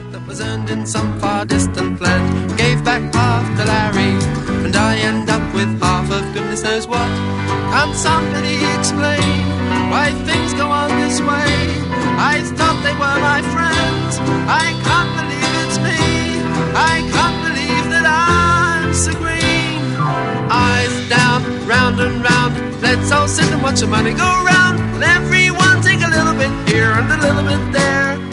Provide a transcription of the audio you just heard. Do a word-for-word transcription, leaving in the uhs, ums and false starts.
that was earned in some far distant land. Gave back half to Larry, and I end up with half of goodness knows what. Can't somebody explain why things go on this way? I thought they were my friends. I can't believe it's me. I can't believe that I'm so green. Eyes down, round and round. Let's all sit and watch the money go round. And everyone take a little bit here and a little bit there.